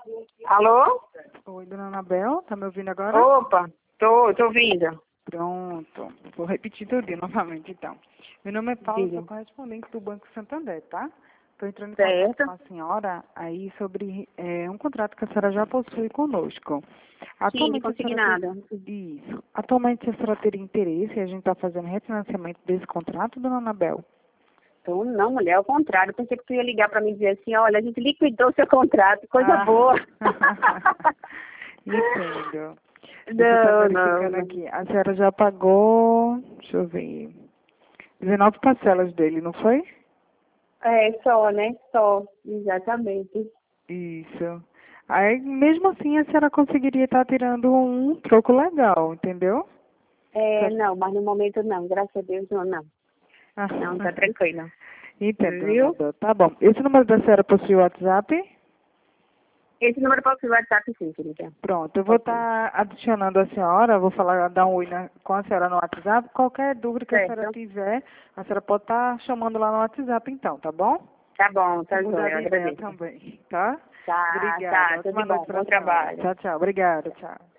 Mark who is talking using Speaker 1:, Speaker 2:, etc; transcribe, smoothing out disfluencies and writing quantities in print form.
Speaker 1: Alô?
Speaker 2: Oi, dona Anabel, tá me ouvindo agora?
Speaker 1: Opa, tô ouvindo.
Speaker 2: Pronto, vou repetir tudo novamente então. Meu nome é Paula,
Speaker 1: Diga.
Speaker 2: sou correspondente do Banco Santander, tá? Estou entrando em
Speaker 1: Certo.
Speaker 2: contato com a senhora aí sobre um contrato que a senhora já possui conosco.
Speaker 1: Sim, de
Speaker 2: A senhora
Speaker 1: consignado.
Speaker 2: Isso. Atualmente a senhora teria interesse e a gente está fazendo refinanciamento desse contrato, dona Anabel?
Speaker 1: Então, não, mulher, ao contrário. Pensei que tu ia ligar pra mim e dizer assim, olha, a gente liquidou seu contrato, coisa
Speaker 2: Ah.
Speaker 1: boa.
Speaker 2: Entendo. Deixa eu estar
Speaker 1: Não,
Speaker 2: verificando
Speaker 1: não.
Speaker 2: aqui. A senhora já pagou, deixa eu ver, 19 parcelas dele, não foi?
Speaker 1: É, só, né? Só, exatamente.
Speaker 2: Isso. Aí, mesmo assim, a senhora conseguiria estar tirando um troco legal, entendeu?
Speaker 1: É, não, mas no momento não, graças a Deus não, não. Não, tá tranquilo.
Speaker 2: Entendo, dona
Speaker 1: Viu?
Speaker 2: Anabel. Tá bom. Esse número da senhora possui o WhatsApp?
Speaker 1: Esse número pode ser o WhatsApp, sim, querida.
Speaker 2: Pronto, eu vou estar adicionando a senhora, vou falar, dar um oi com a senhora no WhatsApp. Qualquer dúvida que a senhora
Speaker 1: Certo.
Speaker 2: tiver, a senhora pode estar chamando lá no WhatsApp então, tá bom?
Speaker 1: Tá bom, tá
Speaker 2: Se
Speaker 1: joia,
Speaker 2: mudar
Speaker 1: eu
Speaker 2: de ideia
Speaker 1: agradeço.
Speaker 2: também, tá?
Speaker 1: Tá,
Speaker 2: Obrigada.
Speaker 1: tá, tudo de
Speaker 2: Ótima
Speaker 1: bom,
Speaker 2: noite para
Speaker 1: bom
Speaker 2: a senhora.
Speaker 1: trabalho.
Speaker 2: Tchau, tchau. Obrigada, tchau.